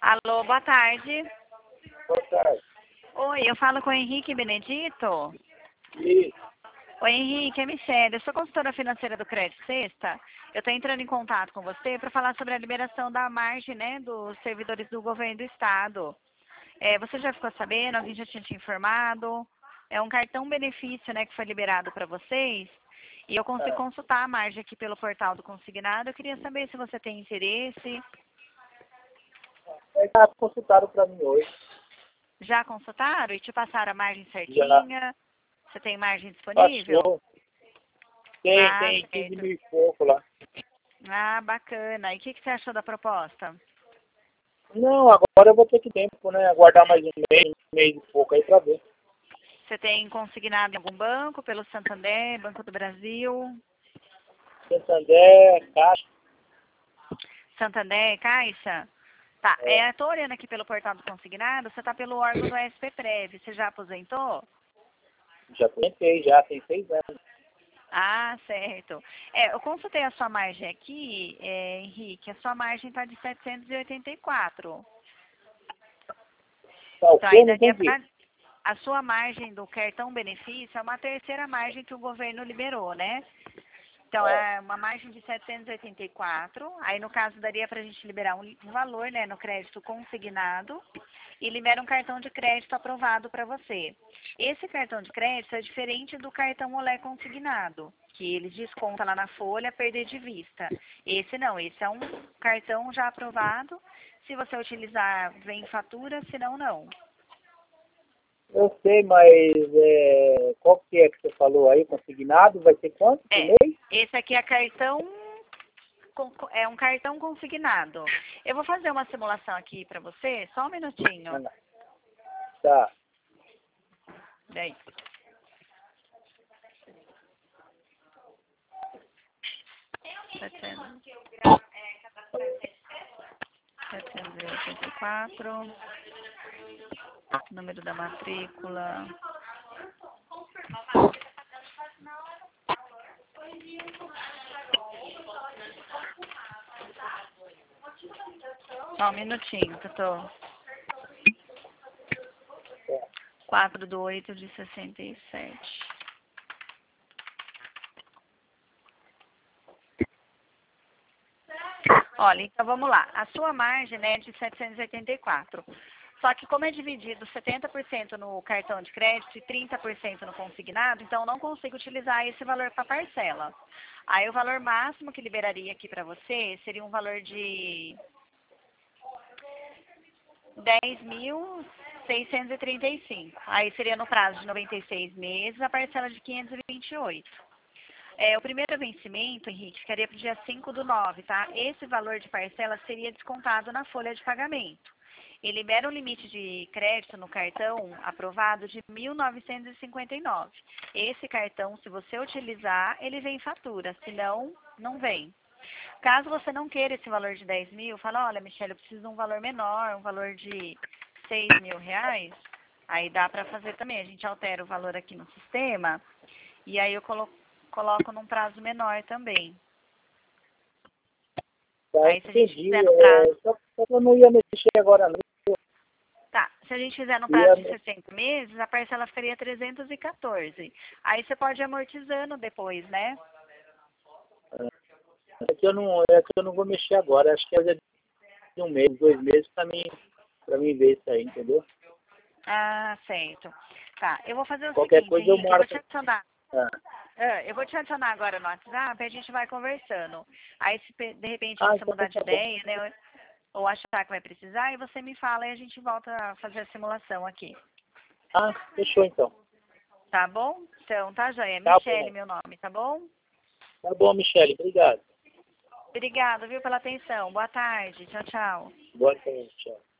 Alô, boa tarde. Boa tarde. Oi, eu falo com o Henrique Benedito. Isso. Oi, Henrique, é Michele. Eu sou consultora financeira do Crédito Sexta. Eu estou entrando em contato com você para falar sobre a liberação da margem, né, dos servidores do governo do estado. Você já ficou sabendo? Alguém já tinha te informado? É um cartão benefício, né, que foi liberado para vocês. E eu consigo consultar a margem aqui pelo portal do Consignado. Eu queria saber se você tem interesse. Já consultaram para mim hoje. Já consultaram e te passaram a margem Já certinha? Você tem margem disponível? passou. Tem 15 certo. mil e pouco lá. Ah, bacana. E o que você achou da proposta? Não, agora eu vou ter que tempo, né? Aguardar mais um mês e pouco aí para ver. Você tem consignado em algum banco, pelo Santander, Banco do Brasil? Santander, Caixa. Santander, Caixa? Tá, tô olhando aqui pelo portal do Consignado, você tá pelo órgão do SPPrev, você já aposentou? Já tentei, já tem 6 anos. Ah, certo. Eu consultei a sua margem aqui, Henrique, a sua margem tá de 784. Tá, o Então, que? aí Não daria entendi. pra... A sua margem do cartão benefício é uma terceira margem que o governo liberou, né? Então, é uma margem de 784. Aí, no caso, daria para a gente liberar um valor, né, no crédito consignado e libera um cartão de crédito aprovado para você. Esse cartão de crédito é diferente do cartão Olé consignado, que ele desconta lá na folha, perder de vista. Esse não, esse é um cartão já aprovado. Se você utilizar, vem fatura, se não, não. Eu sei, mas qual que é que você falou aí? Consignado? Vai ser quanto por mês? Esse aqui é é um cartão consignado. Eu vou fazer uma simulação aqui para você, só um minutinho. Tá. Daí. Setecentos e oitenta e quatro. Número da matrícula. Só um minutinho, que eu tô... 4/8/67. Olha, então vamos lá. A sua margem, né, é de 784. Só que como é dividido 70% no cartão de crédito e 30% no consignado, então eu não consigo utilizar esse valor para parcela. Aí o valor máximo que liberaria aqui para você seria um valor de 10.635. Aí seria no prazo de 96 meses, a parcela de 528. O primeiro vencimento, Henrique, ficaria para o dia 5/9, tá? Esse valor de parcela seria descontado na folha de pagamento. E libera um limite de crédito no cartão aprovado de 1.959. Esse cartão, se você utilizar, ele vem em fatura, senão, não vem. Caso você não queira esse valor de 10 mil, fala, olha, Michele, eu preciso de um valor menor, um valor de 6 mil reais, aí dá para fazer também. A gente altera o valor aqui no sistema e aí eu coloco num prazo menor também. Tá, Aí se a gente entendi. fizer no prazo... Só que eu não ia mexer agora, não. Tá, se a gente fizer no prazo de 60 meses, a parcela ficaria 314. Aí você pode ir amortizando depois, né? É que eu não vou mexer agora. Acho que é de um mês, 2 meses para mim ver isso aí, entendeu? Ah, certo. Tá, eu vou fazer o Qualquer seguinte, coisa eu Henrique, eu vou marco. te adicionar. Ah, Eu vou te adicionar agora no WhatsApp e a gente vai conversando. Aí, se de repente você então mudar de tá bom. ideia, né, ou achar que vai precisar, aí você me fala e a gente volta a fazer a simulação aqui. Ah, fechou então. Tá bom? Então, tá, joia? Tá Michele, bom. meu nome, tá bom? Tá bom, Michele. Obrigado. Obrigada, viu, pela atenção. Boa tarde. Tchau, tchau. Boa tarde. Tchau.